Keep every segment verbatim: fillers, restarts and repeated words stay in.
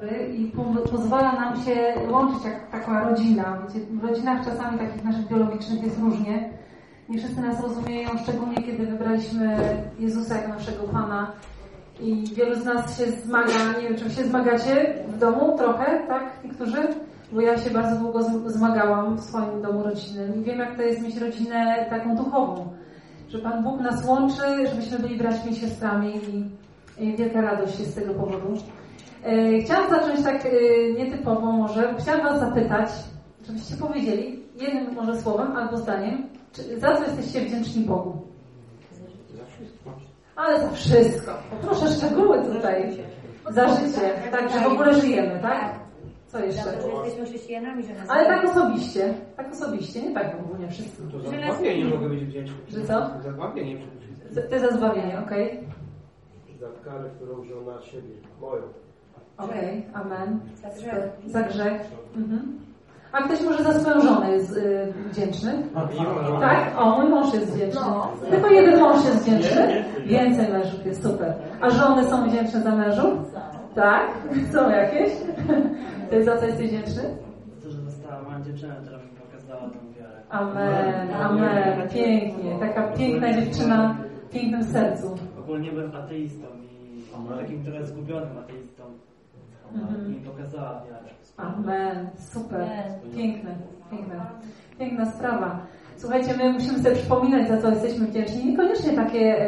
I pozwala nam się łączyć jak taka rodzina. Wiecie, w rodzinach czasami takich naszych biologicznych jest różnie. Nie wszyscy nas rozumieją, szczególnie kiedy wybraliśmy Jezusa jako naszego Pana. I wielu z nas się zmaga, nie wiem, czy się zmagacie w domu trochę, tak? Niektórzy? Bo ja się bardzo długo zmagałam w swoim domu rodzinnym i wiem, jak to jest mieć rodzinę taką duchową. Że Pan Bóg nas łączy, żebyśmy byli braćmi i siostrami i wielka radość jest z tego powodu. Chciałam zacząć tak nietypowo może. Chciałam Was zapytać, żebyście powiedzieli jednym może słowem albo zdaniem, czy, za co jesteście wdzięczni Bogu? Za wszystko. Ale za wszystko. Poproszę szczegóły tutaj. Za życie. Tak, że w ogóle żyjemy, tak? Co jeszcze? Za to, że jesteśmy chrześcijanami, że nas... Ale tak osobiście. Tak osobiście, nie tak ogólnie wszyscy. To za zbawienie mogę być wdzięczny. Że co? Za zbawienie przede wszystkim. Ty za zbawienie, okej. Okay. Za karę, którą wziął na siebie. Moją. Okej, okay, amen. Za grzech. Za grzech. Mhm. A ktoś może za swoją żonę jest y, wdzięczny? Tak? O, mój mąż jest wdzięczny. No. Tylko jeden mąż jest wdzięczny? Więcej mężów jest, super. A żony są wdzięczne za mężów? Tak? Są jakieś? Ty za co jesteś wdzięczny? To, że została moją dziewczyną, która mi pokazała tą wiarę. Amen, amen. Pięknie. Taka piękna dziewczyna w pięknym sercu. Ogólnie byłem ateistą i takim trochę zgubionym ateistą. I mi pokazała wiarę. Amen. Super. Piękne. Piękna. Piękna sprawa. Słuchajcie, my musimy sobie przypominać, za co jesteśmy wdzięczni. Niekoniecznie takie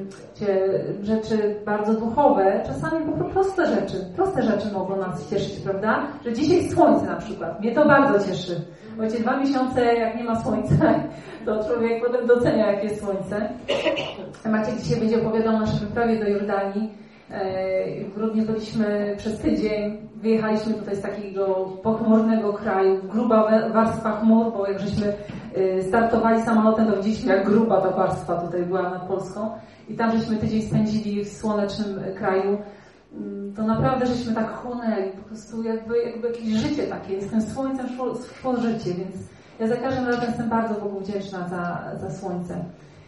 e, rzeczy bardzo duchowe. Czasami po prostu proste rzeczy. Proste rzeczy mogą nas cieszyć, prawda? Że dzisiaj słońce na przykład. Mnie to bardzo cieszy. Wiecie, dwa miesiące jak nie ma słońca, to człowiek potem docenia, jak jest słońce. Maciek dzisiaj będzie opowiadał o naszej wyprawie do Jordanii. W grudniu byliśmy przez tydzień, wyjechaliśmy tutaj z takiego pochmurnego kraju, gruba warstwa chmur, bo jak żeśmy startowali samolotem, to widzieliśmy, jak gruba ta warstwa tutaj była nad Polską i tam żeśmy tydzień spędzili w słonecznym kraju. To naprawdę żeśmy tak chłonęli, po prostu jakby, jakby jakieś życie takie, z tym słońcem szło, szło życie, więc ja za każdym razem jestem bardzo Bogu wdzięczna za, za słońce.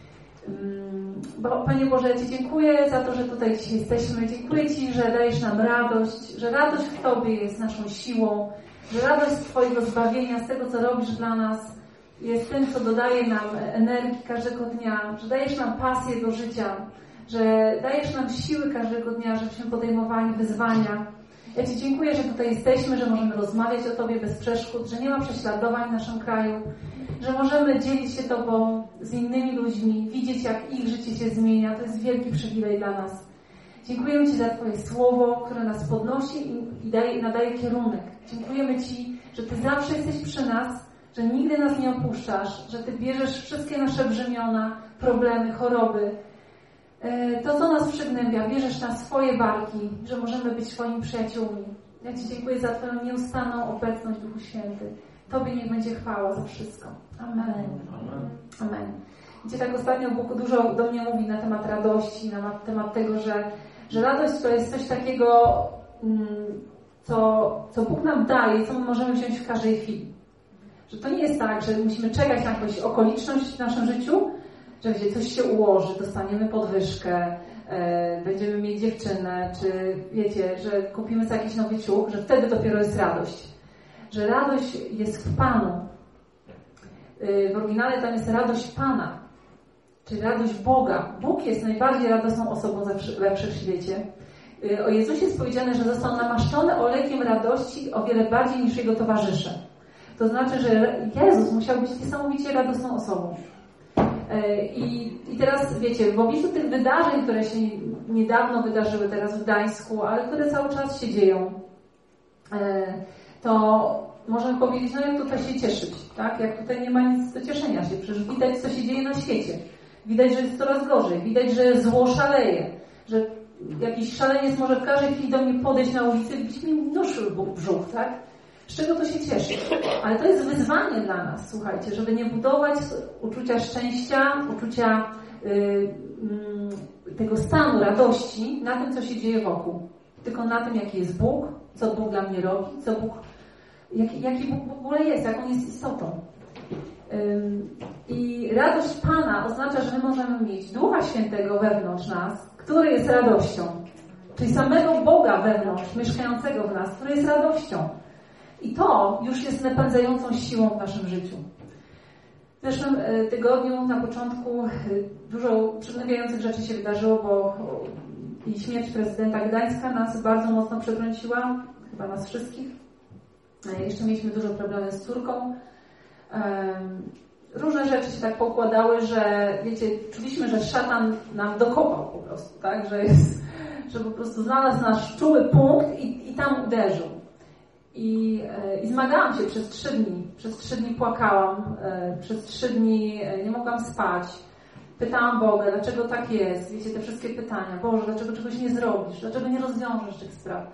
Bo, Panie Boże, ja Ci dziękuję za to, że tutaj dzisiaj jesteśmy. Dziękuję Ci, że dajesz nam radość, że radość w Tobie jest naszą siłą, że radość z Twojego zbawienia, z tego, co robisz dla nas, jest tym, co dodaje nam energii każdego dnia, że dajesz nam pasję do życia, że dajesz nam siły każdego dnia, żebyśmy podejmowali wyzwania. Ja Ci dziękuję, że tutaj jesteśmy, że możemy rozmawiać o Tobie bez przeszkód, że nie ma prześladowań w naszym kraju, że możemy dzielić się Tobą z innymi ludźmi, widzieć, jak ich życie się zmienia. To jest wielki przywilej dla nas. Dziękujemy Ci za Twoje słowo, które nas podnosi i daje, nadaje kierunek. Dziękujemy Ci, że Ty zawsze jesteś przy nas, że nigdy nas nie opuszczasz, że Ty bierzesz wszystkie nasze brzemiona, problemy, choroby, to, co nas przygnębia, bierzesz na swoje barki, że możemy być Twoimi przyjaciółmi. Ja Ci dziękuję za Twoją nieustanną obecność, Duchu Święty. Tobie niech będzie chwała za wszystko. Amen. Amen. Amen. Wiecie, tak ostatnio Bóg dużo do mnie mówi na temat radości, na temat tego, że, że radość to jest coś takiego, co, co Bóg nam daje, co my możemy wziąć w każdej chwili. Że to nie jest tak, że musimy czekać na jakąś okoliczność w naszym życiu, że gdzie coś się ułoży, dostaniemy podwyżkę, e, będziemy mieć dziewczynę, czy wiecie, że kupimy sobie jakiś nowy ciuch, że wtedy dopiero jest radość. Że radość jest w Panu. E, w oryginale tam jest radość Pana, czyli radość Boga. Bóg jest najbardziej radosną osobą we wszechświecie. E, o Jezusie jest powiedziane, że został namaszczony olejkiem radości o wiele bardziej niż Jego towarzysze. To znaczy, że Jezus musiał być niesamowicie radosną osobą. I, I teraz, wiecie, w obliczu tych wydarzeń, które się niedawno wydarzyły teraz w Gdańsku, ale które cały czas się dzieją, to możemy powiedzieć, no jak tutaj się cieszyć, tak? Jak tutaj nie ma nic do cieszenia się. Przecież widać, co się dzieje na świecie. Widać, że jest coraz gorzej. Widać, że zło szaleje. Że jakiś szaleniec może w każdej chwili do mnie podejść na ulicy i bić mi nóż w brzuch, tak? Z czego to się cieszy? Ale to jest wyzwanie dla nas, słuchajcie, żeby nie budować uczucia szczęścia, uczucia y, y, tego stanu radości na tym, co się dzieje wokół. Tylko na tym, jaki jest Bóg, co Bóg dla mnie robi, co Bóg, jaki, jaki Bóg w ogóle jest, jak On jest istotą. Y, I radość Pana oznacza, że my możemy mieć Ducha Świętego wewnątrz nas, który jest radością. Czyli samego Boga wewnątrz, mieszkającego w nas, który jest radością. I to już jest napędzającą siłą w naszym życiu. W zeszłym tygodniu, na początku, dużo przygnębiających rzeczy się wydarzyło, bo i śmierć prezydenta Gdańska nas bardzo mocno przetrąciła, chyba nas wszystkich. Jeszcze mieliśmy dużo problemów z córką. Różne rzeczy się tak poukładały, że wiecie, czuliśmy, że szatan nam dokopał po prostu, tak? Że, jest, że po prostu znalazł nasz czuły punkt i, i tam uderzył. I, I zmagałam się przez trzy dni. Przez trzy dni płakałam, przez trzy dni nie mogłam spać. Pytałam Boga, dlaczego tak jest? Wiecie, te wszystkie pytania. Boże, dlaczego czegoś nie zrobisz? Dlaczego nie rozwiążesz tych spraw?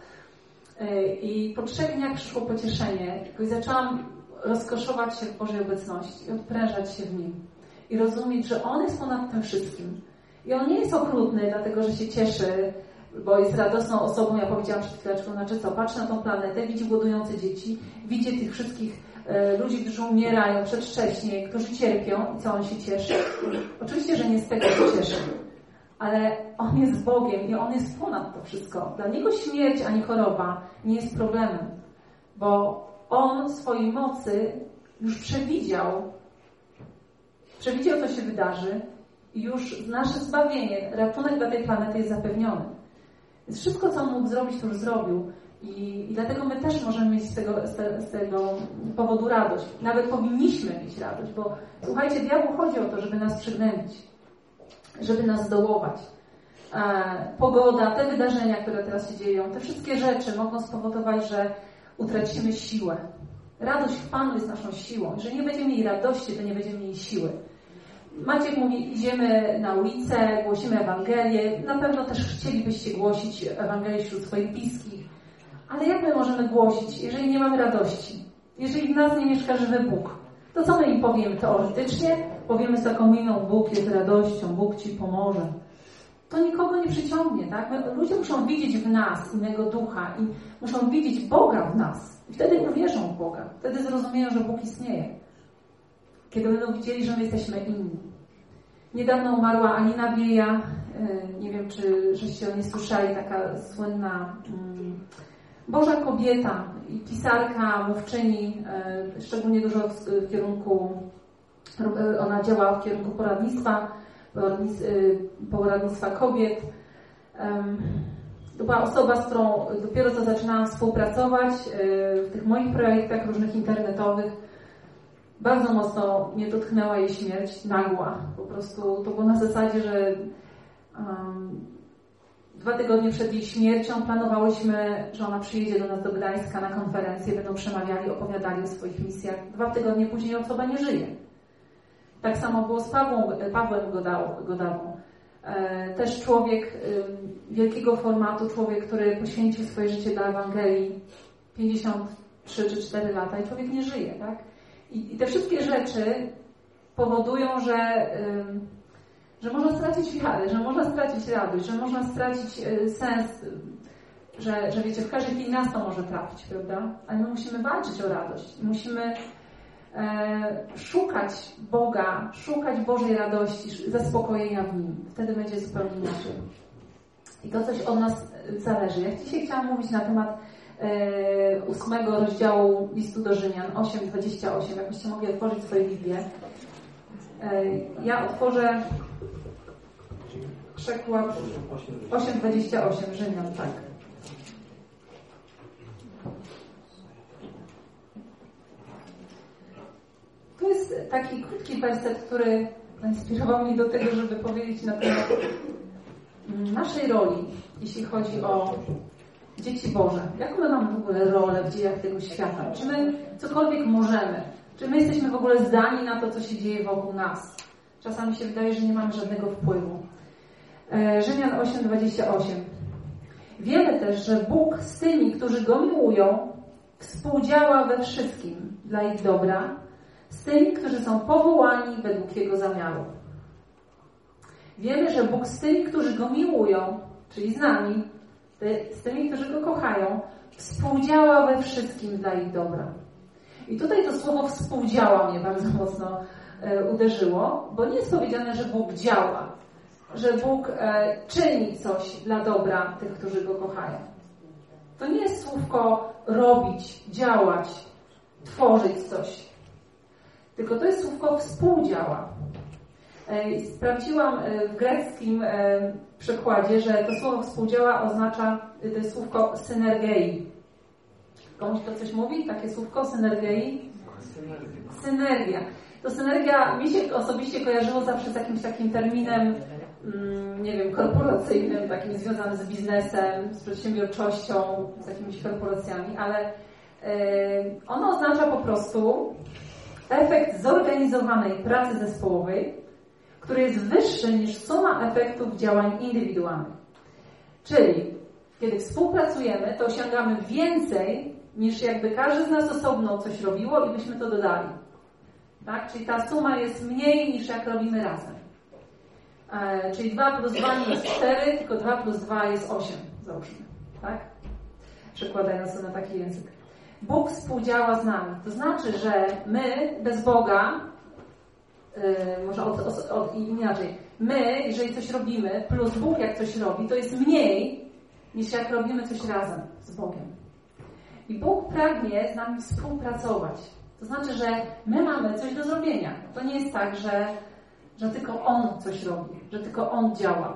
I po trzech dniach przyszło pocieszenie. I zaczęłam rozkoszować się w Bożej obecności i odprężać się w Nim. I rozumieć, że On jest ponad tym wszystkim. I On nie jest okrutny, dlatego że się cieszy, bo jest radosną osobą. Ja powiedziałam przed chwileczką, znaczy co, patrz na tą planetę, widzi głodujące dzieci, widzi tych wszystkich e, ludzi, którzy umierają przedwcześnie, którzy cierpią i co On się cieszy. Oczywiście, że nie z tego się cieszy, ale On jest Bogiem i On jest ponad to wszystko. Dla Niego śmierć ani choroba nie jest problemem, bo On w swojej mocy już przewidział, przewidział, co się wydarzy i już nasze zbawienie, ratunek dla tej planety jest zapewniony. Więc wszystko, co On mógł zrobić, to już zrobił. I, i dlatego my też możemy mieć z tego, z, te, z tego powodu radość. Nawet powinniśmy mieć radość, bo słuchajcie, diabłu chodzi o to, żeby nas przygnębić, żeby nas zdołować. E, pogoda, te wydarzenia, które teraz się dzieją, te wszystkie rzeczy mogą spowodować, że utracimy siłę. Radość w Panu jest naszą siłą. Jeżeli nie będziemy mieli radości, to nie będziemy mieli siły. Maciek mówi, idziemy na ulicę, głosimy Ewangelię. Na pewno też chcielibyście głosić Ewangelię wśród swoich bliskich. Ale jak my możemy głosić, jeżeli nie mamy radości? Jeżeli w nas nie mieszka żywy Bóg? To co my im powiemy teoretycznie? Powiemy z taką miną, Bóg jest radością, Bóg Ci pomoże. To nikogo nie przyciągnie, tak? My, ludzie muszą widzieć w nas innego ducha i muszą widzieć Boga w nas. I wtedy uwierzą w Boga. Wtedy zrozumieją, że Bóg istnieje. Kiedy będą widzieli, że my jesteśmy inni. Niedawno umarła Alina Wieja. Nie wiem, czy żeście o niej słyszeli. Taka słynna um, Boża kobieta i pisarka, mówczyni. Szczególnie dużo w, w kierunku, ona działa w kierunku poradnictwa, poradnictwa kobiet. To była osoba, z którą dopiero co zaczynałam współpracować w tych moich projektach różnych internetowych. Bardzo mocno mnie dotknęła jej śmierć, nagła. Po prostu to było na zasadzie, że um, dwa tygodnie przed jej śmiercią planowałyśmy, że ona przyjedzie do nas do Gdańska na konferencję, będą przemawiali, opowiadali o swoich misjach. Dwa tygodnie później osoba nie żyje. Tak samo było z Pawłem, Pawłem Godawą. E, też człowiek e, wielkiego formatu, człowiek, który poświęcił swoje życie dla Ewangelii, pięćdziesiąt trzy czy cztery lata i człowiek nie żyje, tak? I, i te wszystkie rzeczy powodują, że, y, że można stracić wiarę, że można stracić radość, że można stracić y, sens, y, że, że wiecie, w każdej chwili nas to może trafić, prawda? Ale my musimy walczyć o radość. Musimy e, szukać Boga, szukać Bożej radości, zaspokojenia w Nim. Wtedy będzie zupełnie inaczej. I to coś od nas zależy. Ja dzisiaj chciałam mówić na temat ósmego rozdziału listu do Rzymian, osiem dwadzieścia osiem. Jakbyście mogli otworzyć swoje Biblię. Ja otworzę przekład osiem dwadzieścia osiem Rzymian, tak. To jest taki krótki werset, który zainspirował mnie do tego, żeby powiedzieć na temat naszej roli, jeśli chodzi o dzieci Boże. Jaką my mamy w ogóle rolę w dziejach tego świata? Czy my cokolwiek możemy? Czy my jesteśmy w ogóle zdani na to, co się dzieje wokół nas? Czasami się wydaje, że nie mamy żadnego wpływu. Rzymian osiem dwadzieścia osiem. Wiemy też, że Bóg z tymi, którzy Go miłują, współdziała we wszystkim dla ich dobra, z tymi, którzy są powołani według Jego zamiaru. Wiemy, że Bóg z tymi, którzy Go miłują, czyli z nami, z tymi, którzy Go kochają, współdziała we wszystkim dla ich dobra. I tutaj to słowo współdziała mnie bardzo mocno e, uderzyło, bo nie jest powiedziane, że Bóg działa. że Bóg e, czyni coś dla dobra tych, którzy Go kochają. To nie jest słówko robić, działać, tworzyć coś. Tylko to jest słówko współdziała. E, sprawdziłam w greckim e, przekładzie, że to słowo współdziała oznacza, to jest słówko synergei. Komuś to coś mówi? Takie słówko synergei? Synergia. To synergia mi się osobiście kojarzyło zawsze z jakimś takim terminem, mm, nie wiem, korporacyjnym, takim związanym z biznesem, z przedsiębiorczością, z jakimiś korporacjami, ale yy, ono oznacza po prostu efekt zorganizowanej pracy zespołowej, który jest wyższy niż suma efektów działań indywidualnych. Czyli kiedy współpracujemy, to osiągamy więcej niż jakby każdy z nas osobno coś robiło i byśmy to dodali. Tak? Czyli ta suma jest mniej niż jak robimy razem. E, czyli dwa plus dwa nie jest cztery, tylko dwa plus dwa jest osiem, załóżmy. Tak? Przekładając to na taki język. Bóg współdziała z nami. To znaczy, że my bez Boga, e, może od, od, od, inaczej, my, jeżeli coś robimy, plus Bóg jak coś robi, to jest mniej niż jak robimy coś razem z Bogiem. I Bóg pragnie z nami współpracować. To znaczy, że my mamy coś do zrobienia. To nie jest tak, że, że tylko On coś robi, że tylko On działa.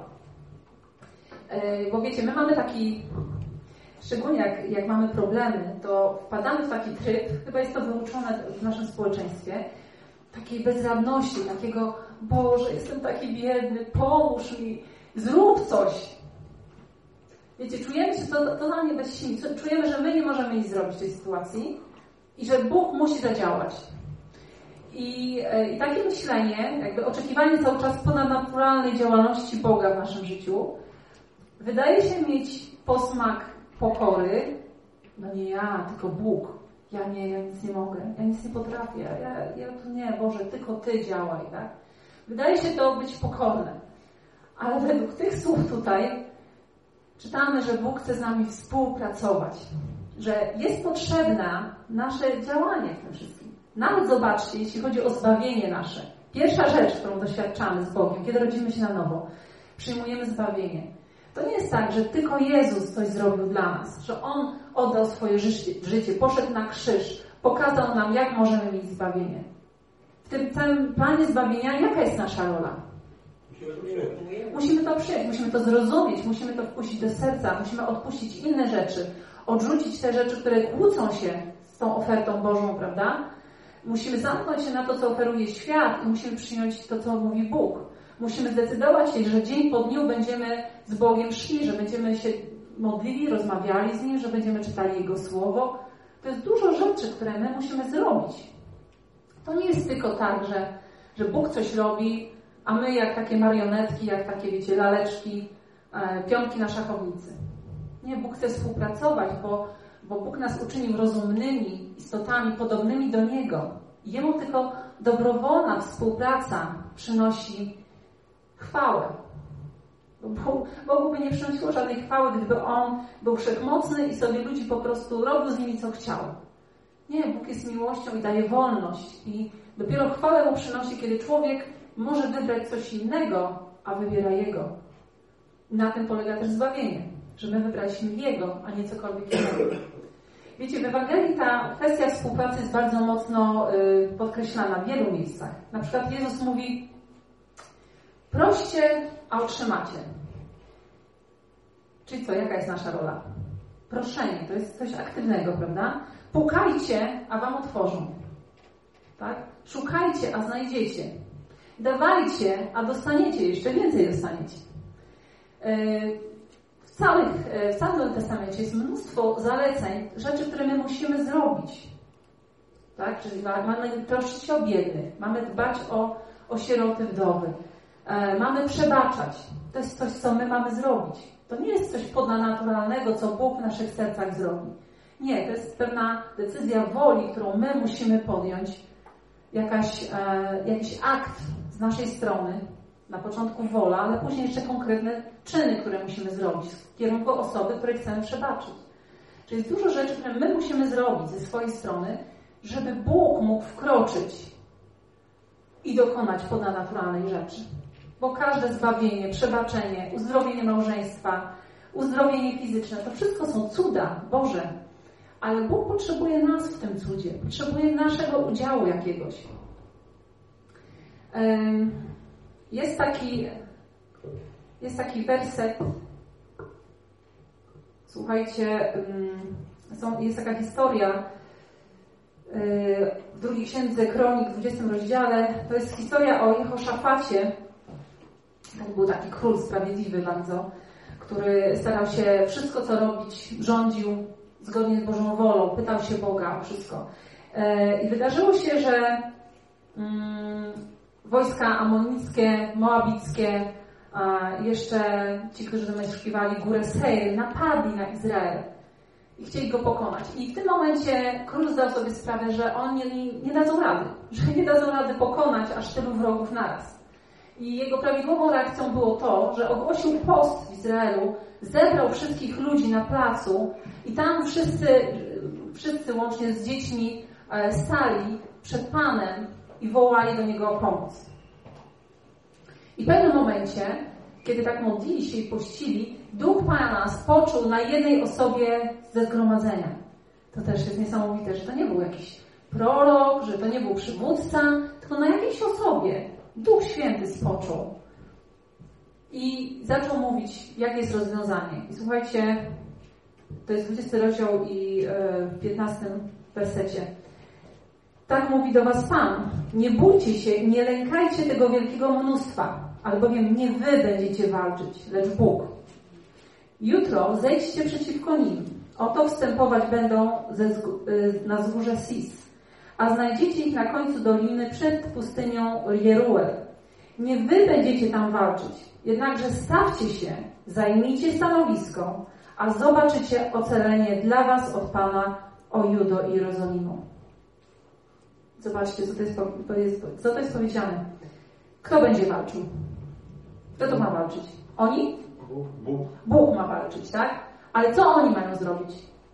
Yy, bo wiecie, my mamy taki, szczególnie jak, jak mamy problemy, to wpadamy w taki tryb, chyba jest to wyuczone w naszym społeczeństwie, takiej bezradności, takiego, Boże, jestem taki biedny, pomóż mi, zrób coś. Wiecie, czujemy się to totalnie bezsilni. Czujemy, że my nie możemy nic zrobić w tej sytuacji i że Bóg musi zadziałać. I, i takie myślenie, jakby oczekiwanie cały czas ponadnaturalnej działalności Boga w naszym życiu, wydaje się mieć posmak pokory. No nie ja, tylko Bóg. Ja nie, ja nic nie mogę, ja nic nie potrafię, ja, ja tu nie, Boże, tylko Ty działaj, tak? Wydaje się to być pokorne. Ale według tych słów tutaj czytamy, że Bóg chce z nami współpracować, że jest potrzebne nasze działanie w tym wszystkim. Nawet zobaczcie, jeśli chodzi o zbawienie nasze. Pierwsza rzecz, którą doświadczamy z Bogiem, kiedy rodzimy się na nowo, przyjmujemy zbawienie. To nie jest tak, że tylko Jezus coś zrobił dla nas, że On oddał swoje życie, życie, poszedł na krzyż, pokazał nam, jak możemy mieć zbawienie. W tym całym planie zbawienia, jaka jest nasza rola? Musimy to przyjąć, musimy to zrozumieć, musimy to wpuścić do serca, musimy odpuścić inne rzeczy, odrzucić te rzeczy, które kłócą się z tą ofertą Bożą, prawda? Musimy zamknąć się na to, co oferuje świat i musimy przyjąć to, co mówi Bóg. Musimy zdecydować się, że dzień po dniu będziemy z Bogiem szli, że będziemy się modlili, rozmawiali z Nim, że będziemy czytali Jego Słowo. To jest dużo rzeczy, które my musimy zrobić. To nie jest tylko tak, że, że Bóg coś robi, a my jak takie marionetki, jak takie, wiecie, laleczki, e, pionki na szachownicy. Nie, Bóg chce współpracować, bo, bo Bóg nas uczynił rozumnymi istotami, podobnymi do Niego. I Jemu tylko dobrowolna współpraca przynosi chwałę. Bo Bogu by nie przynosiło żadnej chwały, gdyby On był wszechmocny i sobie ludzi po prostu robił z nimi co chciał. Nie, Bóg jest miłością i daje wolność. I dopiero chwałę Mu przynosi, kiedy człowiek może wybrać coś innego, a wybiera Jego. Na tym polega też zbawienie, że my wybraliśmy Jego, a nie cokolwiek innego. Wiecie, w Ewangelii ta kwestia współpracy jest bardzo mocno y, podkreślana w wielu miejscach. Na przykład Jezus mówi: proście, a otrzymacie. Czyli co, jaka jest nasza rola? Proszenie, to jest coś aktywnego, prawda? Pukajcie, a wam otworzą. Tak? Szukajcie, a znajdziecie. Dawajcie, a dostaniecie, jeszcze więcej dostaniecie. W, całych, w całym Testamencie jest mnóstwo zaleceń, rzeczy, które my musimy zrobić. Tak? Czyli mamy troszczyć się o biednych, mamy dbać o, o sieroty, wdowy, mamy przebaczać. To jest coś, co my mamy zrobić. To nie jest coś ponadnaturalnego, co Bóg w naszych sercach zrobi. Nie, to jest pewna decyzja woli, którą my musimy podjąć. Jakaś, e, jakiś akt z naszej strony, na początku wola, ale później jeszcze konkretne czyny, które musimy zrobić w kierunku osoby, której chcemy przebaczyć. Czyli jest dużo rzeczy, które my musimy zrobić ze swojej strony, żeby Bóg mógł wkroczyć i dokonać ponadnaturalnej rzeczy. Bo każde zbawienie, przebaczenie, uzdrowienie małżeństwa, uzdrowienie fizyczne, to wszystko są cuda Boże. Ale Bóg potrzebuje nas w tym cudzie, potrzebuje naszego udziału jakiegoś. Jest taki, jest taki werset, słuchajcie, są, jest taka historia w drugiej księdze Kronik, w dwudziestym rozdziale. To jest historia o Jehoszafacie. To był taki król sprawiedliwy bardzo, który starał się wszystko, co robić, rządził zgodnie z Bożą wolą, pytał się Boga o wszystko. I wydarzyło się, że mm, wojska amonickie, moabickie, a jeszcze ci, którzy zamieszkiwali górę Seir, napadli na Izrael i chcieli go pokonać. I w tym momencie król zdał sobie sprawę, że oni nie dadzą rady, że nie dadzą rady pokonać aż tylu wrogów naraz. I jego prawidłową reakcją było to, że ogłosił post w Izraelu, zebrał wszystkich ludzi na placu i tam wszyscy, wszyscy łącznie z dziećmi stali przed Panem i wołali do Niego o pomoc. I w pewnym momencie, kiedy tak modlili się i pościli, Duch Pana spoczął na jednej osobie ze zgromadzenia. To też jest niesamowite, że to nie był jakiś prorok, że to nie był przywódca, tylko na jakiejś osobie Duch Święty spoczął. I zaczął mówić, jakie jest rozwiązanie. I słuchajcie, to jest dwudziesty rozdział i w piętnastym wersecie. Tak mówi do was Pan. Nie bójcie się, nie lękajcie tego wielkiego mnóstwa, albowiem nie wy będziecie walczyć, lecz Bóg. Jutro zejdźcie przeciwko nim. Oto wstępować będą ze, na wzgórze Sis, a znajdziecie ich na końcu doliny przed pustynią Jeruel. Nie wy będziecie tam walczyć, jednakże stawcie się, zajmijcie stanowisko, a zobaczycie ocalenie dla was od Pana, o Judo i Jerozolimu. Zobaczcie, co to jest, to jest, co to jest powiedziane. Kto będzie walczył? Kto to ma walczyć? Oni? Bóg. Bóg ma walczyć, tak? Ale co oni mają zrobić?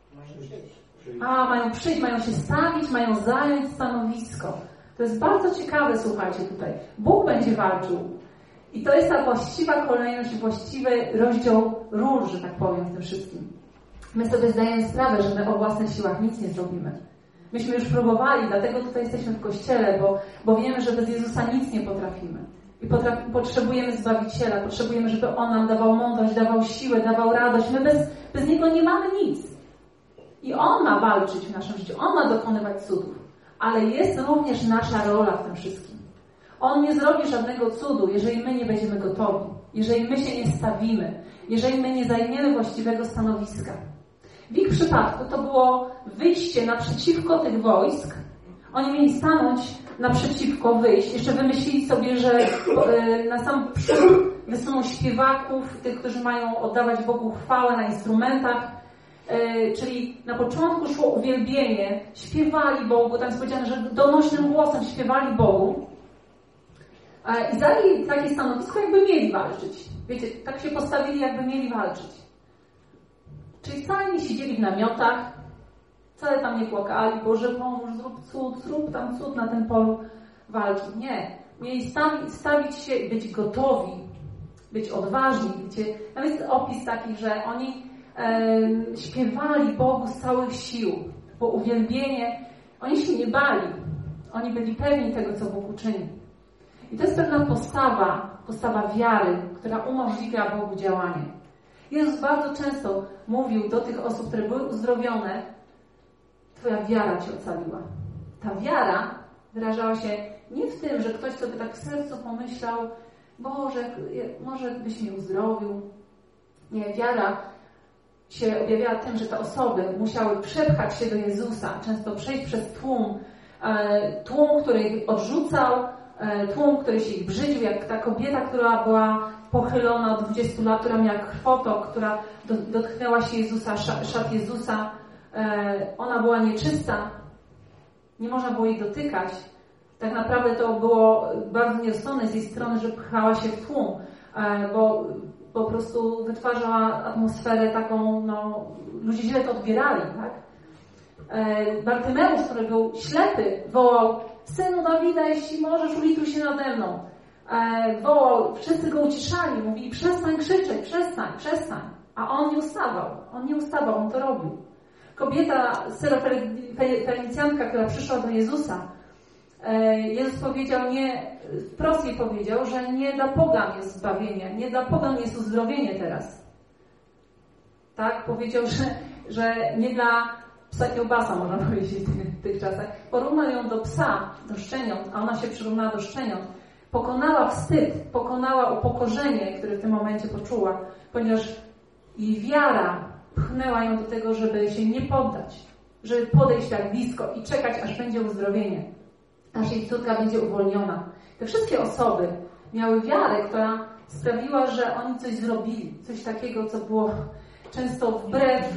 A, mają przyjść, mają się stawić, mają zająć stanowisko. To jest bardzo ciekawe, słuchajcie, tutaj. Bóg będzie walczył. I to jest ta właściwa kolejność, właściwy rozdział ról, że tak powiem, w tym wszystkim. My sobie zdajemy sprawę, że my o własnych siłach nic nie zrobimy. Myśmy już próbowali, dlatego tutaj jesteśmy w Kościele, bo, bo wiemy, że bez Jezusa nic nie potrafimy. I potrafi, potrzebujemy Zbawiciela, potrzebujemy, żeby On nam dawał mądrość, dawał siłę, dawał radość. My bez, bez Niego nie mamy nic. I On ma walczyć w naszym życiu, On ma dokonywać cudów. Ale jest również nasza rola w tym wszystkim. On nie zrobi żadnego cudu, jeżeli my nie będziemy gotowi, jeżeli my się nie stawimy, jeżeli my nie zajmiemy właściwego stanowiska. W ich przypadku to było wyjście naprzeciwko tych wojsk. Oni mieli stanąć naprzeciwko, wyjść. Jeszcze wymyślili sobie, że na sam przód wysuną śpiewaków, tych, którzy mają oddawać Bogu chwałę na instrumentach. Czyli na początku szło uwielbienie, śpiewali Bogu, tam jest powiedziane, że donośnym głosem śpiewali Bogu. I zajęli takie stanowisko, jakby mieli walczyć. Wiecie, tak się postawili, jakby mieli walczyć. Czyli wcale nie siedzieli w namiotach, wcale tam nie płakali, Boże pomóż, zrób cud, zrób tam cud na tym polu walki. Nie. Mieli stawić, stawić się i być gotowi, być odważni. Wiecie, tam jest opis taki, że oni e, śpiewali Bogu z całych sił, bo uwielbienie, oni się nie bali. Oni byli pewni tego, co Bóg uczyni. I to jest pewna postawa, postawa wiary, która umożliwia Bogu działanie. Jezus bardzo często mówił do tych osób, które były uzdrowione, Twoja wiara Cię ocaliła. Ta wiara wyrażała się nie w tym, że ktoś sobie tak w sercu pomyślał, Boże, może byś mnie uzdrowił. Nie, wiara się objawiała tym, że te osoby musiały przepchać się do Jezusa, często przejść przez tłum, tłum, który ich odrzucał, tłum, który się ich brzydził, jak ta kobieta, która była pochylona od dwudziestu lat, która miała krwotok, która dotknęła się Jezusa, szat Jezusa. Ona była nieczysta, nie można było jej dotykać. Tak naprawdę to było bardzo nierozsądne z jej strony, że pchała się w tłum, bo po prostu wytwarzała atmosferę taką, no, ludzie źle to odbierali, tak? Bartymeusz, który był ślepy, wołał: Synu Dawida, jeśli możesz, ulituj się nade mną. e, wołał, wszyscy go uciszali, mówili przestań krzyczeć, przestań, przestań. A on nie ustawał, on nie ustawał, on to robił. Kobieta, syrofelicjantka, która przyszła do Jezusa, Jezus powiedział, nie, wprost jej powiedział, że nie dla pogan jest zbawienie, nie dla pogan jest uzdrowienie teraz. Tak? Powiedział, że, że nie dla psa kiełbasa, można powiedzieć w tych, w tych czasach. Porównał ją do psa, do szczeniąt, a ona się przyrównała do szczeniąt. Pokonała wstyd, pokonała upokorzenie, które w tym momencie poczuła, ponieważ jej wiara pchnęła ją do tego, żeby się nie poddać, żeby podejść tak blisko i czekać, aż będzie uzdrowienie, aż jej córka będzie uwolniona. Te wszystkie osoby miały wiarę, która sprawiła, że oni coś zrobili, coś takiego, co było często wbrew,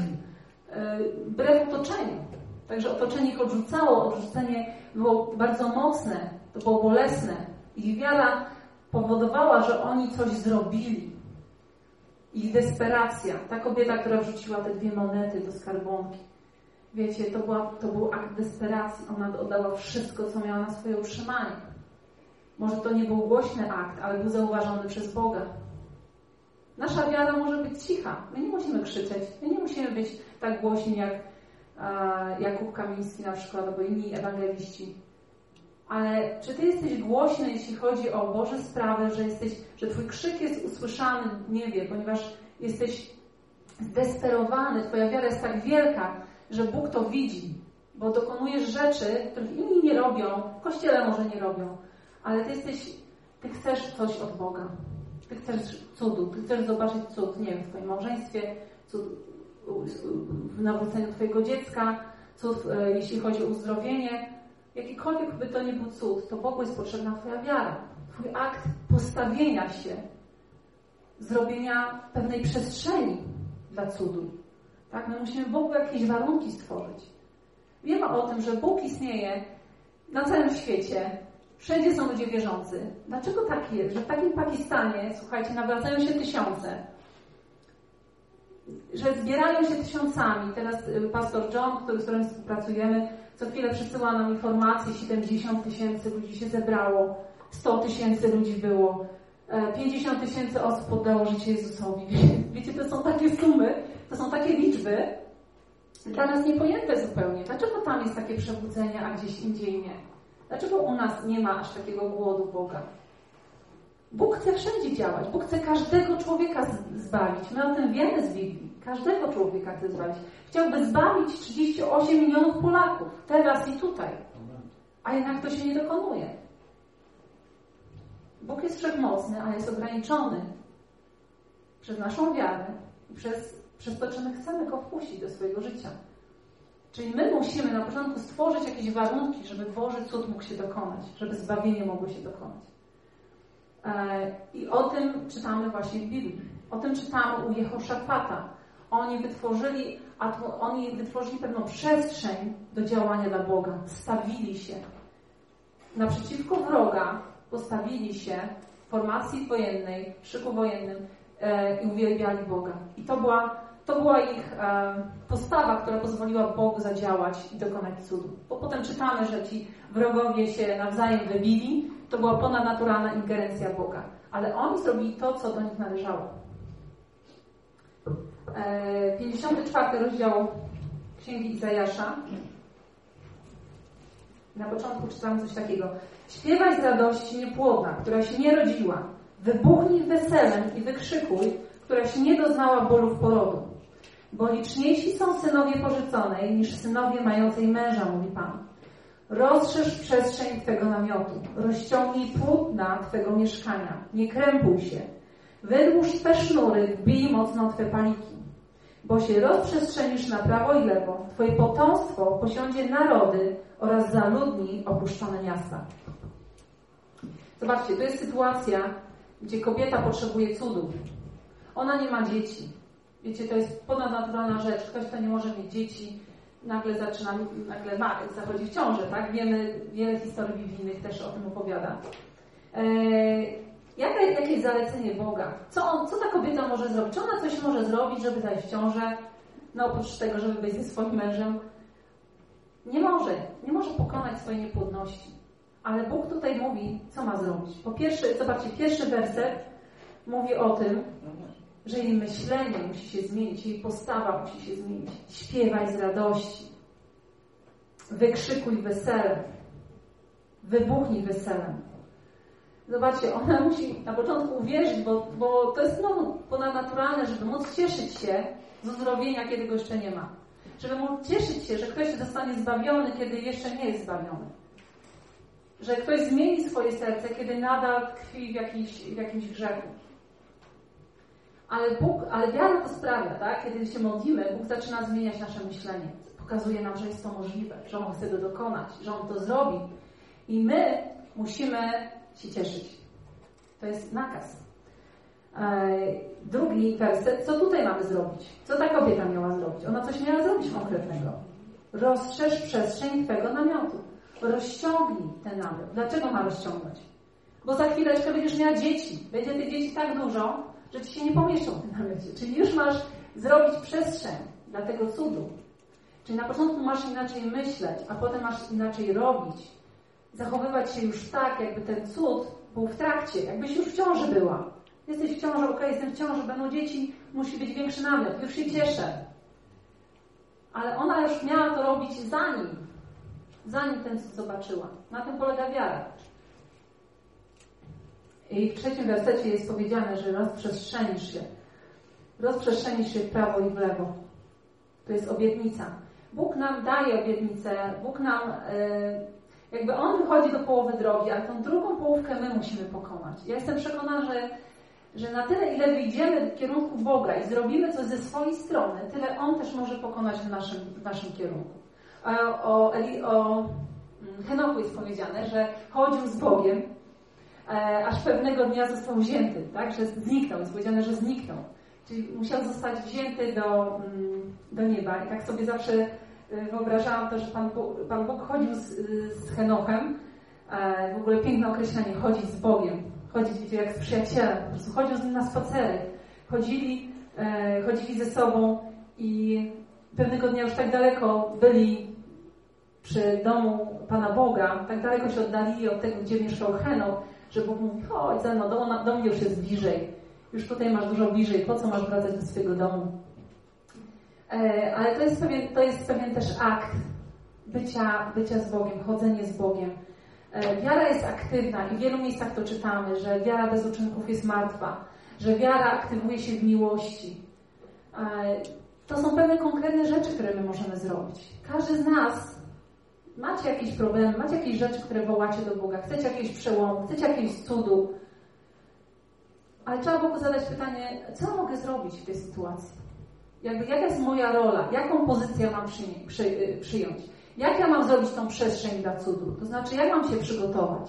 wbrew otoczeniu. Także otoczenie ich odrzucało, odrzucenie było bardzo mocne, to było bolesne. Ich wiara powodowała, że oni coś zrobili. Ich desperacja. Ta kobieta, która wrzuciła te dwie monety do skarbonki. Wiecie, to, była, to był akt desperacji. Ona oddała wszystko, co miała na swoje utrzymanie. Może to nie był głośny akt, ale był zauważony przez Boga. Nasza wiara może być cicha. My nie musimy krzyczeć. My nie musimy być tak głośni jak e, Jakub Kamiński na przykład, albo inni ewangeliści. Ale czy Ty jesteś głośny, jeśli chodzi o Boże sprawy, że, jesteś, że Twój krzyk jest usłyszany w niebie, ponieważ jesteś zdesperowany, Twoja wiara jest tak wielka, że Bóg to widzi, bo dokonujesz rzeczy, których inni nie robią, w Kościele może nie robią, ale Ty jesteś, Ty chcesz coś od Boga. Ty chcesz cudu, Ty chcesz zobaczyć cud, nie wiem, w Twoim małżeństwie, cud w nawróceniu Twojego dziecka, cud, jeśli chodzi o uzdrowienie. Jakikolwiek by to nie był cud, to Bogu jest potrzebna Twoja wiara. Twój akt postawienia się, zrobienia pewnej przestrzeni dla cudu. Tak? My musimy Bogu jakieś warunki stworzyć. Wiemy o tym, że Bóg istnieje na całym świecie. Wszędzie są ludzie wierzący. Dlaczego tak jest, że w takim Pakistanie, słuchajcie, nawracają się tysiące? Że zbierają się tysiącami. Teraz pastor John, który, z którym współpracujemy, co chwilę przysyła nam informacje, siedemdziesiąt tysięcy ludzi się zebrało, sto tysięcy ludzi było, pięćdziesiąt tysięcy osób poddało życie Jezusowi. Wiecie, to są takie sumy, to są takie liczby, dla nas niepojęte zupełnie. Dlaczego tam jest takie przebudzenie, a gdzieś indziej nie? Dlaczego u nas nie ma aż takiego głodu Boga? Bóg chce wszędzie działać. Bóg chce każdego człowieka zbawić. My o tym wiemy z Biblii. Każdego człowieka chce zbawić. Chciałby zbawić trzydzieści osiem milionów Polaków. Teraz i tutaj. A jednak to się nie dokonuje. Bóg jest wszechmocny, a jest ograniczony przez naszą wiarę i przez, przez to, czy my chcemy Go wpuścić do swojego życia. Czyli my musimy na początku stworzyć jakieś warunki, żeby Boży cud mógł się dokonać, żeby zbawienie mogło się dokonać. I o tym czytamy właśnie w Biblii. O tym czytamy u Jehoszafata. Oni wytworzyli, oni wytworzyli pewną przestrzeń do działania dla Boga. Stawili się naprzeciwko wroga, postawili się w formacji wojennej, w szyku wojennym i uwielbiali Boga. I to była, to była ich postawa, która pozwoliła Bogu zadziałać i dokonać cudu. Bo potem czytamy, że ci wrogowie się nawzajem wybili. To była ponadnaturalna ingerencja Boga. Ale oni zrobili to, co do nich należało. pięćdziesiąty czwarty rozdział Księgi Izajasza. Na początku czytamy coś takiego. Śpiewaj z radości niepłodna, która się nie rodziła. Wybuchnij weselem i wykrzykuj, która się nie doznała bólów porodu. Bo liczniejsi są synowie porzuconej niż synowie mającej męża, mówi Pan. Rozszerz przestrzeń Twego namiotu. Rozciągnij płótna Twego mieszkania. Nie krępuj się. Wydłuż Twe sznury, wbij mocno Twe paliki. Bo się rozprzestrzenisz na prawo i lewo. Twoje potomstwo posiądzie narody oraz zaludni opuszczone miasta. Zobaczcie, to jest sytuacja, gdzie kobieta potrzebuje cudu. Ona nie ma dzieci. Wiecie, to jest ponadnaturalna rzecz. Ktoś, kto nie może mieć dzieci, nagle zaczyna, nagle ma, zachodzi w ciążę, tak? Wiemy, wiele historii biblijnych też o tym opowiada. Eee, jaka jest jakieś zalecenie Boga? Co, on, co ta kobieta może zrobić? Czy ona coś może zrobić, żeby zajść w ciążę? No oprócz tego, żeby być ze swoim mężem? Nie może. Nie może pokonać swojej niepłodności. Ale Bóg tutaj mówi, co ma zrobić. Po pierwsze, zobaczcie, pierwszy werset mówi o tym, że jej myślenie musi się zmienić, jej postawa musi się zmienić. Śpiewaj z radości. Wykrzykuj weselem. Wybuchnij weselem. Zobaczcie, ona musi na początku uwierzyć, bo, bo to jest znowu ponadnaturalne, żeby móc cieszyć się z uzdrowienia, kiedy go jeszcze nie ma. Żeby móc cieszyć się, że ktoś zostanie zbawiony, kiedy jeszcze nie jest zbawiony. Że ktoś zmieni swoje serce, kiedy nadal tkwi w, jakiś, w jakimś grzechu. Ale Bóg, ale wiara to sprawia, tak? Kiedy się modlimy, Bóg zaczyna zmieniać nasze myślenie. Pokazuje nam, że jest to możliwe, że On chce to dokonać, że On to zrobi. I my musimy się cieszyć. To jest nakaz. Drugi werset. Co tutaj mamy zrobić? Co ta kobieta miała zrobić? Ona coś miała zrobić konkretnego. Rozszerz przestrzeń Twego namiotu. Rozciągnij ten namiot. Dlaczego ma rozciągnąć? Bo za chwileczkę będziesz miała dzieci. Będzie tych dzieci tak dużo, że Ci się nie pomieszczą w tym namiocie. Czyli już masz zrobić przestrzeń dla tego cudu. Czyli na początku masz inaczej myśleć, a potem masz inaczej robić. Zachowywać się już tak, jakby ten cud był w trakcie, jakbyś już w ciąży była. Jesteś w ciąży, okej, okay, jestem w ciąży, będą dzieci, musi być większy namiot, już się cieszę. Ale ona już miała to robić zanim, zanim ten cud zobaczyła. Na tym polega wiara. I w trzecim wersecie jest powiedziane, że rozprzestrzenisz się. Rozprzestrzenisz się w prawo i w lewo. To jest obietnica. Bóg nam daje obietnicę, Bóg nam... Yy, Jakby On wychodzi do połowy drogi, ale tą drugą połówkę my musimy pokonać. Ja jestem przekonana, że, że na tyle, ile wyjdziemy w kierunku Boga i zrobimy coś ze swojej strony, tyle On też może pokonać w naszym, w naszym kierunku. O, Eli, o Henochu jest powiedziane, że chodził z Bogiem, aż pewnego dnia został wzięty, tak? Że zniknął. Jest powiedziane, że zniknął. Czyli musiał zostać wzięty do, do nieba. I tak sobie zawsze wyobrażałam to, że Pan Bóg, Pan Bóg chodził z, z Henochem. W ogóle piękne określenie, chodzić z Bogiem. Chodzić, wiecie, jak z przyjacielem. Po prostu chodził z nim na spacery. Chodzili, chodzili ze sobą i pewnego dnia już tak daleko byli przy domu Pana Boga, tak daleko się oddalili od tego, gdzie mieszkał Henoch, że Bóg mówi, chodź ze mną, do, do mnie już jest bliżej. Już tutaj masz dużo bliżej, po co masz wracać do swojego domu? E, ale to jest, pewien, to jest pewien też akt bycia, bycia z Bogiem, chodzenie z Bogiem. E, wiara jest aktywna i w wielu miejscach to czytamy, że wiara bez uczynków jest martwa, że wiara aktywuje się w miłości. E, to są pewne konkretne rzeczy, które my możemy zrobić. Każdy z nas macie jakieś problemy, macie jakieś rzeczy, które wołacie do Boga, chcecie jakiegoś przełomu, chcecie jakiegoś cudu, ale trzeba Bogu zadać pytanie, co mogę zrobić w tej sytuacji? Jakby, jaka jest moja rola? Jaką pozycję mam przy, przy, przyjąć? Jak ja mam zrobić tą przestrzeń dla cudu? To znaczy, jak mam się przygotować?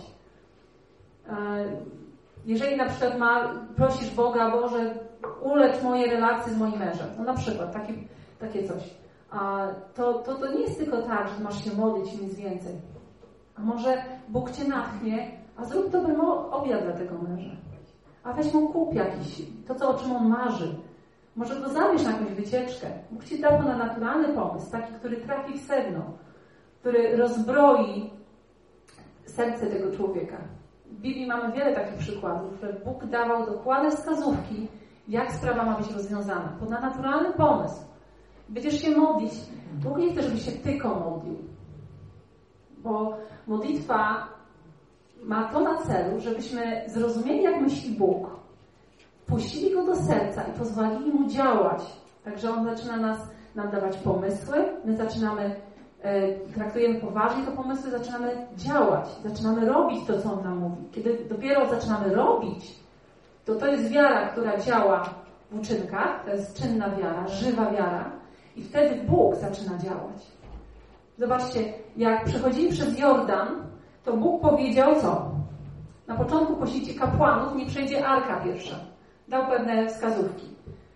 Jeżeli na przykład ma, prosisz Boga, Boże, ulecz moje relacje z moim mężem. No na przykład, takie, takie coś. To, to, to nie jest tylko tak, że masz się modlić i nic więcej. A może Bóg Cię natchnie, a zrób dobry obiad dla tego męża. A weź mu kup jakiś, to co, o czym on marzy. Może go zabierz na jakąś wycieczkę. Bóg Ci dał na naturalny pomysł, taki, który trafi w sedno, który rozbroi serce tego człowieka. W Biblii mamy wiele takich przykładów, że Bóg dawał dokładne wskazówki, jak sprawa ma być rozwiązana. Pod naturalny pomysł. Będziesz się modlić. Bóg nie chce, żebyś się tylko modlił. Bo modlitwa ma to na celu, żebyśmy zrozumieli, jak myśli Bóg, puścili Go do serca i pozwolili Mu działać. Także On zaczyna nas, nam dawać pomysły, my zaczynamy, e, traktujemy poważnie te pomysły, zaczynamy działać, zaczynamy robić to, co On nam mówi. Kiedy dopiero zaczynamy robić, to to jest wiara, która działa w uczynkach, to jest czynna wiara, żywa wiara i wtedy Bóg zaczyna działać. Zobaczcie, jak przechodzili przez Jordan, to Bóg powiedział co? Na początku poświęci kapłanów nie przejdzie arka pierwsza. Dał pewne wskazówki.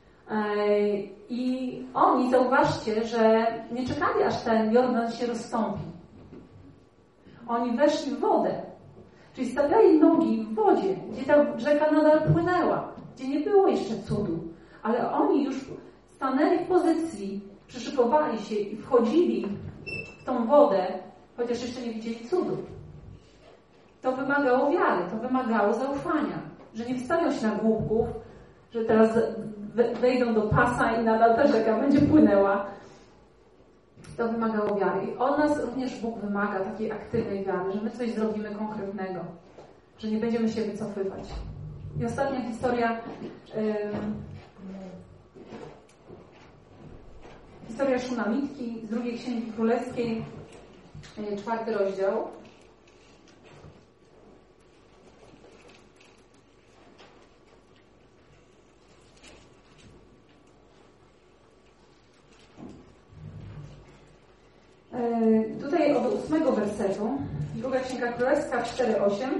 I oni, zauważcie, że nie czekali, aż ten Jordan się rozstąpi. Oni weszli w wodę. Czyli stawiali nogi w wodzie, gdzie ta rzeka nadal płynęła, gdzie nie było jeszcze cudu. Ale oni już stanęli w pozycji, przyszykowali się i wchodzili w tą wodę, chociaż jeszcze nie widzieli cudu. to wymagało wiary, to wymagało zaufania, że nie wystawią się na głupków, że teraz wejdą do pasa i nadal ta rzeka będzie płynęła. To wymagało wiary. I od nas również Bóg wymaga takiej aktywnej wiary, że my coś zrobimy konkretnego, że nie będziemy się wycofywać. I ostatnia historia, yy, historia Szunamitki z drugiej Księgi Królewskiej, yy, czwarty rozdział. Tutaj od ósmego wersetu, druga Księga Królewska cztery osiem.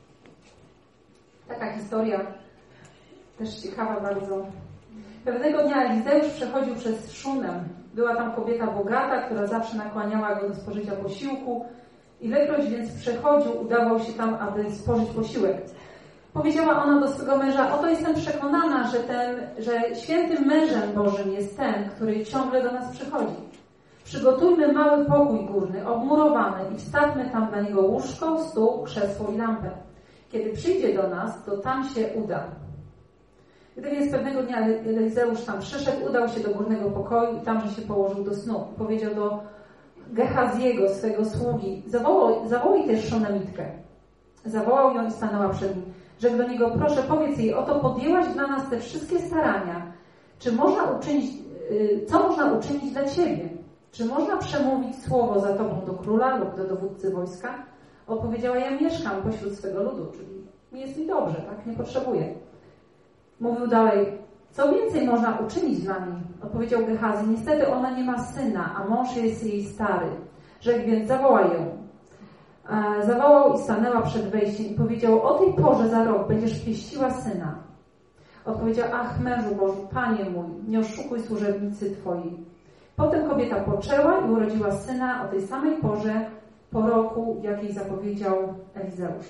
Taka historia, też ciekawa bardzo. Pewnego dnia Elizeusz przechodził przez Szunem. Była tam kobieta bogata, która zawsze nakłaniała go do spożycia posiłku. Ilekroć więc przechodził, udawał się tam, aby spożyć posiłek. Powiedziała ona do swego męża: oto jestem przekonana, że, ten, że świętym mężem Bożym jest ten, który ciągle do nas przychodzi. Przygotujmy mały pokój górny, obmurowany i wstawmy tam dla niego łóżko, stół, krzesło i lampę. Kiedy przyjdzie do nas, to tam się uda. Gdy więc pewnego dnia Elizeusz tam przyszedł, udał się do górnego pokoju i tamże się położył do snu. Powiedział do Gehaziego, swego sługi: zawołaj, zawołaj też Szunamitkę. Zawołał ją i stanęła przed nim. Rzekł do niego: proszę, powiedz jej, oto podjęłaś dla nas te wszystkie starania. Czy można uczynić, co można uczynić dla Ciebie? Czy można przemówić słowo za Tobą do króla lub do dowódcy wojska? Odpowiedziała: ja mieszkam pośród swego ludu, czyli jest mi dobrze, tak? Nie potrzebuję. Mówił dalej: co więcej można uczynić dla niej? Odpowiedział Gehazi: niestety ona nie ma syna, a mąż jest jej stary. Rzekł więc: zawołaj ją. E, zawołał i stanęła przed wejściem i powiedział: o tej porze za rok będziesz pieściła syna. Odpowiedział: ach, mężu Boży, Panie mój, nie oszukuj służebnicy Twojej. Potem kobieta poczęła i urodziła syna o tej samej porze, po roku, jak jej zapowiedział Elizeusz.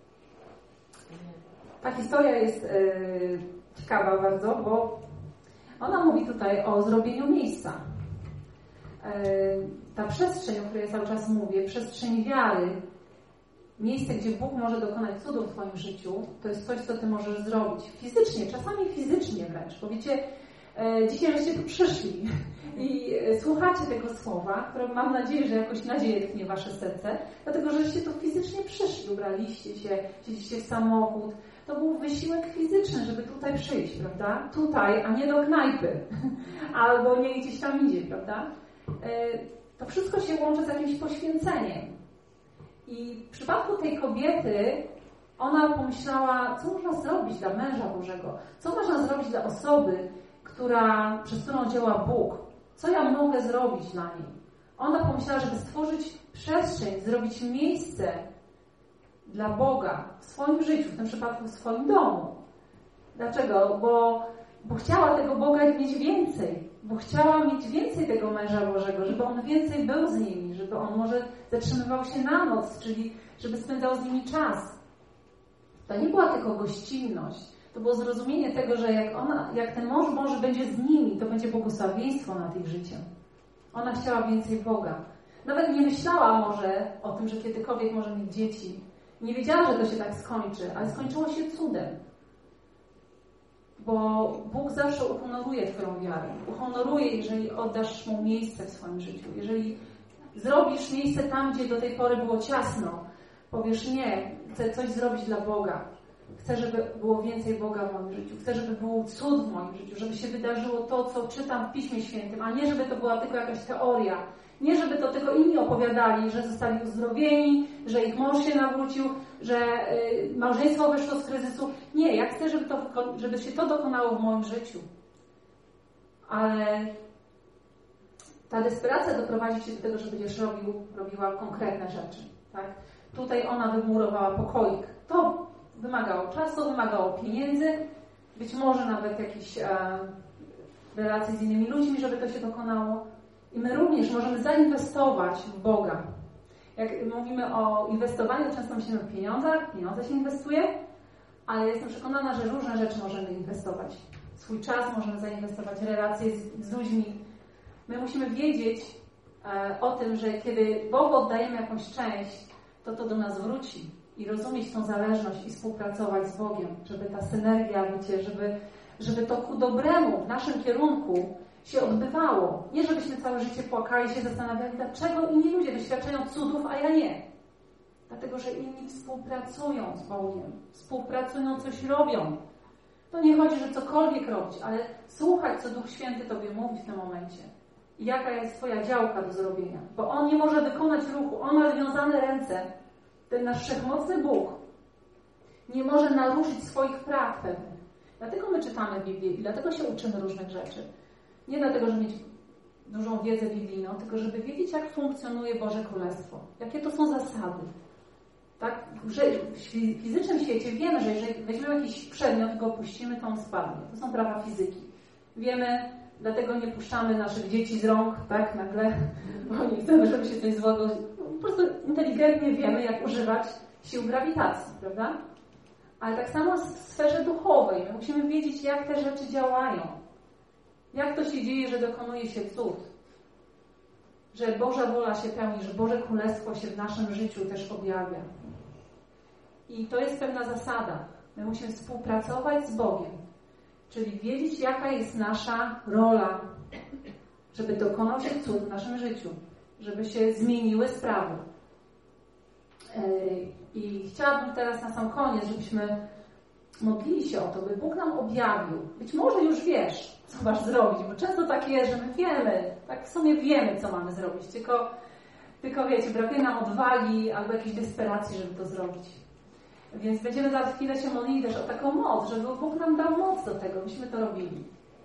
Ta historia jest yy, ciekawa bardzo, bo ona mówi tutaj o zrobieniu miejsca. Yy, ta przestrzeń, o której ja cały czas mówię, przestrzeń wiary, miejsce, gdzie Bóg może dokonać cudu w Twoim życiu, to jest coś, co Ty możesz zrobić fizycznie, czasami fizycznie wręcz. Bo wiecie, yy, dzisiaj żeście tu przyszli i słuchacie tego słowa, które mam nadzieję, że jakoś nadzieję tknie Wasze serce, dlatego, żeście tu fizycznie przyszli, ubraliście się, wzięliście w samochód. To był wysiłek fizyczny, żeby tutaj przyjść, prawda? Tutaj, a nie do knajpy. Albo nie gdzieś tam indziej, prawda? To wszystko się łączy z jakimś poświęceniem. I w przypadku tej kobiety ona pomyślała, co można zrobić dla męża Bożego? Co można zrobić dla osoby, która, przez którą działa Bóg? Co ja mogę zrobić dla niej? Ona pomyślała, żeby stworzyć przestrzeń, zrobić miejsce dla Boga w swoim życiu, w tym przypadku w swoim domu. Dlaczego? Bo, bo chciała tego Boga mieć więcej. Bo chciała mieć więcej tego męża Bożego, żeby on więcej był z nimi, żeby on może zatrzymywał się na noc, czyli żeby spędzał z nimi czas. To nie była tylko gościnność. To było zrozumienie tego, że jak, ona, jak ten mąż Boży będzie z nimi, to będzie błogosławieństwo nad ich życiem. Ona chciała więcej Boga. Nawet nie myślała może o tym, że kiedykolwiek może mieć dzieci. Nie wiedziała, że to się tak skończy, ale skończyło się cudem. Bo Bóg zawsze uhonoruje Twoją wiarę. Uhonoruje, jeżeli oddasz Mu miejsce w swoim życiu. Jeżeli zrobisz miejsce tam, gdzie do tej pory było ciasno, powiesz: nie, chcę coś zrobić dla Boga. Chcę, żeby było więcej Boga w moim życiu. Chcę, żeby był cud w moim życiu. Żeby się wydarzyło to, co czytam w Piśmie Świętym. A nie, żeby to była tylko jakaś teoria. Nie, żeby to tylko inni opowiadali, że zostali uzdrowieni, że ich mąż się nawrócił, że y, małżeństwo wyszło z kryzysu. Nie, ja chcę, żeby, to, żeby się to dokonało w moim życiu. Ale ta desperacja doprowadzi Cię do tego, że będziesz robił, robiła konkretne rzeczy. Tak? Tutaj ona wymurowała pokoik. To wymagało czasu, wymagało pieniędzy, być może nawet jakichś e, relacji z innymi ludźmi, żeby to się dokonało. I my również możemy zainwestować w Boga. Jak mówimy o inwestowaniu, to często myślimy o pieniądzach, pieniądze się inwestuje, ale jestem przekonana, że różne rzeczy możemy inwestować. Swój czas możemy zainwestować, relacje z, z ludźmi. My musimy wiedzieć e, o tym, że kiedy Bogu oddajemy jakąś część, to to do nas wróci. i rozumieć tą zależność i współpracować z Bogiem, żeby ta synergia, wiecie, żeby, żeby to ku dobremu w naszym kierunku się odbywało. Nie żebyśmy całe życie płakali, się zastanawiali, dlaczego inni ludzie doświadczają cudów, a ja nie. Dlatego, że inni współpracują z Bogiem, współpracują, coś robią. To nie chodzi, że cokolwiek robić, ale słuchać, co Duch Święty Tobie mówi w tym momencie. I jaka jest Twoja działka do zrobienia. Bo On nie może wykonać ruchu, On ma związane ręce. Ten nasz wszechmocny Bóg nie może naruszyć swoich praw pewnych. Dlatego my czytamy Biblię i dlatego się uczymy różnych rzeczy. Nie dlatego, żeby mieć dużą wiedzę biblijną, tylko żeby wiedzieć, jak funkcjonuje Boże Królestwo. Jakie to są zasady. Tak? W fizycznym świecie wiemy, że jeżeli weźmiemy jakiś przedmiot i go opuścimy, to on spadnie. To są prawa fizyki. Wiemy, dlatego nie puszczamy naszych dzieci z rąk, tak, nagle, bo nie chcemy, żeby się coś złego... Po prostu inteligentnie wiemy, jak używać sił grawitacji, prawda? Ale tak samo w sferze duchowej. My musimy wiedzieć, jak te rzeczy działają. Jak to się dzieje, że dokonuje się cud. Że Boża wola się pełni, że Boże Królestwo się w naszym życiu też objawia. I to jest pewna zasada. My musimy współpracować z Bogiem. Czyli wiedzieć, jaka jest nasza rola, żeby dokonał się cud w naszym życiu. Żeby się zmieniły sprawy. I chciałabym teraz na sam koniec, żebyśmy modlili się o to, by Bóg nam objawił. Być może już wiesz, co masz zrobić, bo często tak jest, że my wiemy, tak w sumie wiemy, co mamy zrobić, tylko, tylko wiecie, brakuje nam odwagi albo jakiejś desperacji, żeby to zrobić. Więc będziemy za chwilę się modlili też o taką moc, żeby Bóg nam dał moc do tego, byśmy to robili.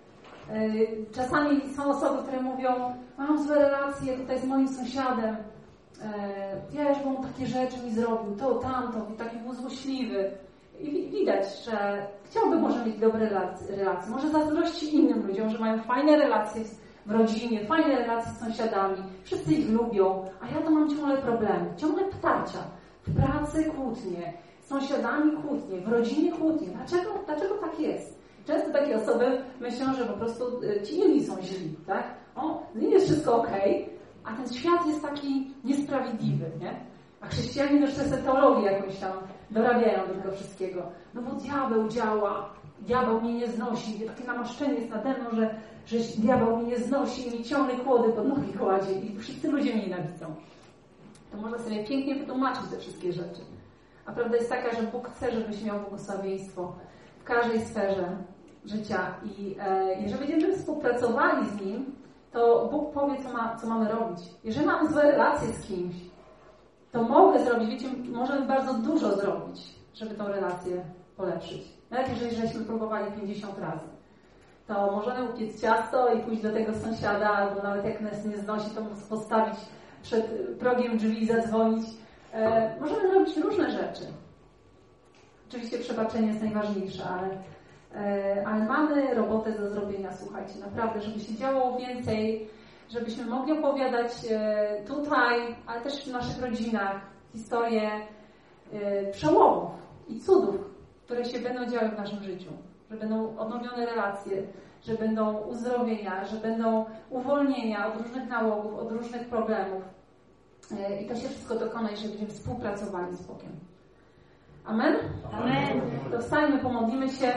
Czasami są osoby, które mówią, mam złe relacje tutaj z moim sąsiadem, wiesz, bo on takie rzeczy mi zrobił, to, tamto, i taki był złośliwy. I widać, że chciałby może mieć dobre relacje, może zazdrości innym ludziom, że mają fajne relacje w rodzinie, fajne relacje z sąsiadami, wszyscy ich lubią, a ja to mam ciągle problemy, ciągle ptarcia, w pracy kłótnie, z sąsiadami kłótnie, w rodzinie kłótnie. Dlaczego, dlaczego tak jest? Często takie osoby myślą, że po prostu ci inni są źli, tak? O, z nimi jest wszystko okej, a ten świat jest taki niesprawiedliwy, nie? A chrześcijanie jeszcze sobie teologię jakąś tam dorabiają do tego wszystkiego. No bo diabeł działa, diabeł mnie nie znosi, takie namaszczenie jest nade mną, że, że diabeł mnie nie znosi i mi ciągle kłody pod nogi kładzie i wszyscy ludzie mnie nienawidzą. To można sobie pięknie wytłumaczyć te wszystkie rzeczy. A prawda jest taka, że Bóg chce, żebyś miał błogosławieństwo w każdej sferze życia i e, jeżeli będziemy współpracowali z Nim, to Bóg powie, co, ma, co mamy robić. Jeżeli mamy złe relacje z kimś, to mogę zrobić, wiecie, możemy bardzo dużo zrobić, żeby tą relację polepszyć. Nawet jeżeli żeśmy próbowali pięćdziesiąt razy, to możemy upiec ciasto i pójść do tego sąsiada, albo nawet jak nas nie znosi, to postawić przed progiem drzwi i zadzwonić. E, możemy robić różne rzeczy. Oczywiście przebaczenie jest najważniejsze, ale, e, ale mamy robotę do zrobienia, słuchajcie, naprawdę, żeby się działo więcej, żebyśmy mogli opowiadać tutaj, ale też w naszych rodzinach historie przełomów i cudów, które się będą działy w naszym życiu. Że będą odnowione relacje, że będą uzdrowienia, że będą uwolnienia od różnych nałogów, od różnych problemów. I to się wszystko dokona, jeżeli będziemy współpracowali z Bogiem. Amen? Amen. To wstańmy, pomodlimy się.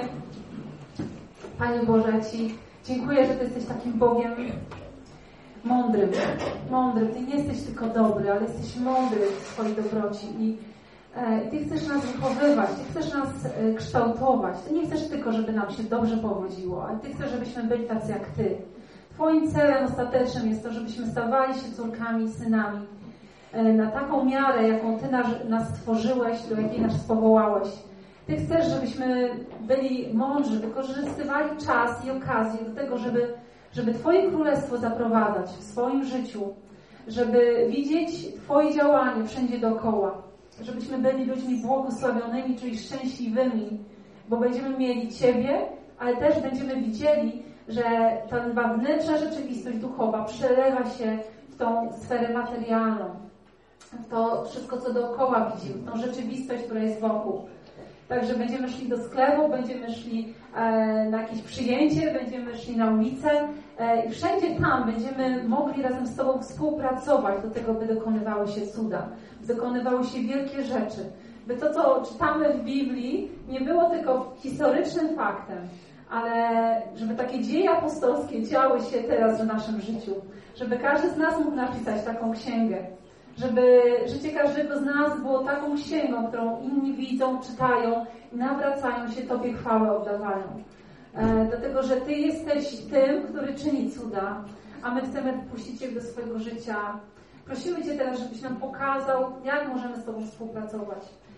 Panie Boże, ja Ci dziękuję, że Ty jesteś takim Bogiem mądrym, mądrym. Ty nie jesteś tylko dobry, ale jesteś mądry w swojej dobroci i e, Ty chcesz nas wychowywać, Ty chcesz nas e, kształtować. Ty nie chcesz tylko, żeby nam się dobrze powodziło, ale Ty chcesz, żebyśmy byli tacy jak Ty. Twoim celem ostatecznym jest to, żebyśmy stawali się córkami i synami e, na taką miarę, jaką Ty nas, nas stworzyłeś, do jakiej nas powołałeś. Ty chcesz, żebyśmy byli mądrzy, wykorzystywali czas i okazję do tego, żeby żeby Twoje królestwo zaprowadzać w swoim życiu, żeby widzieć Twoje działanie wszędzie dookoła, żebyśmy byli ludźmi błogosławionymi, czyli szczęśliwymi, bo będziemy mieli Ciebie, ale też będziemy widzieli, że ta wewnętrzna rzeczywistość duchowa przelewa się w tą sferę materialną, w to wszystko, co dookoła widzimy, w tą rzeczywistość, która jest wokół. Także będziemy szli do sklepu, będziemy szli e, na jakieś przyjęcie, będziemy szli na ulicę e, i wszędzie tam będziemy mogli razem z Tobą współpracować do tego, by dokonywały się cuda, by dokonywały się wielkie rzeczy, by to, co czytamy w Biblii, nie było tylko historycznym faktem, ale żeby takie dzieje apostolskie działy się teraz w naszym życiu. Żeby każdy z nas mógł napisać taką księgę. Żeby życie każdego z nas było taką księgą, którą inni widzą, czytają i nawracają się Tobie chwałę oddawają. E, dlatego, że Ty jesteś tym, który czyni cuda, a my chcemy wpuścić Cię do swojego życia. Prosimy Cię teraz, żebyś nam pokazał, jak możemy z Tobą współpracować.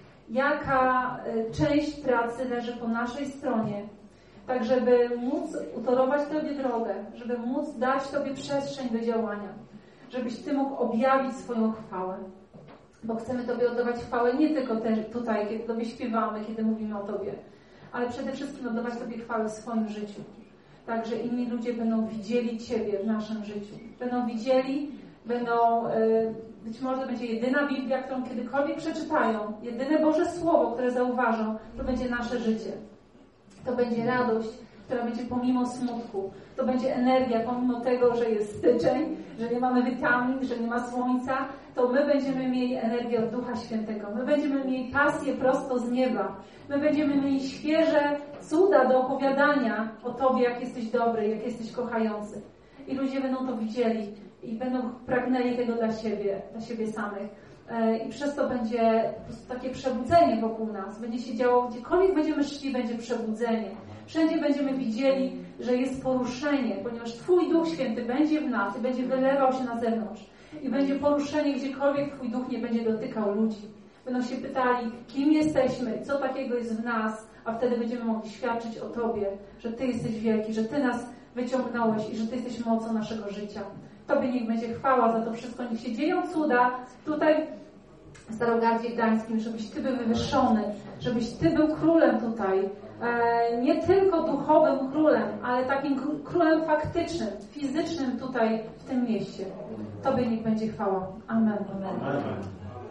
Jaka e, część pracy leży po naszej stronie, tak żeby móc utorować Tobie drogę, żeby móc dać Tobie przestrzeń do działania. Żebyś Ty mógł objawić swoją chwałę. Bo chcemy Tobie oddawać chwałę nie tylko te, tutaj, kiedy Tobie śpiewamy, kiedy mówimy o Tobie, ale przede wszystkim oddawać Tobie chwałę w swoim życiu. Tak, że inni ludzie będą widzieli Ciebie w naszym życiu. Będą widzieli, będą, być może to będzie jedyna Biblia, którą kiedykolwiek przeczytają, jedyne Boże Słowo, które zauważą, to będzie nasze życie. To będzie radość, która będzie pomimo smutku. To będzie energia, pomimo tego, że jest styczeń, że nie mamy witamin, że nie ma słońca, to my będziemy mieli energię od Ducha Świętego. My będziemy mieli pasję prosto z nieba. My będziemy mieli świeże cuda do opowiadania o Tobie, jak jesteś dobry, jak jesteś kochający. I ludzie będą to widzieli i będą pragnęli tego dla siebie, dla siebie samych. I przez to będzie po prostu takie przebudzenie wokół nas. Będzie się działo, gdziekolwiek będziemy szli, będzie przebudzenie. Wszędzie będziemy widzieli, że jest poruszenie, ponieważ Twój Duch Święty będzie w nas i będzie wylewał się na zewnątrz. I będzie poruszenie, gdziekolwiek Twój Duch nie będzie dotykał ludzi. Będą się pytali, kim jesteśmy, co takiego jest w nas, a wtedy będziemy mogli świadczyć o Tobie, że Ty jesteś wielki, że Ty nas wyciągnąłeś i że Ty jesteś mocą naszego życia. Tobie niech będzie chwała za to wszystko, niech się dzieją cuda tutaj w Starogardzie Gdańskim, żebyś Ty był wywyższony, żebyś Ty był królem tutaj, e, nie tylko duchowym królem, ale takim królem faktycznym, fizycznym tutaj w tym mieście. Tobie niech będzie chwała. Amen. Amen.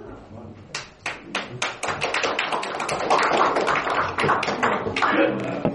Amen.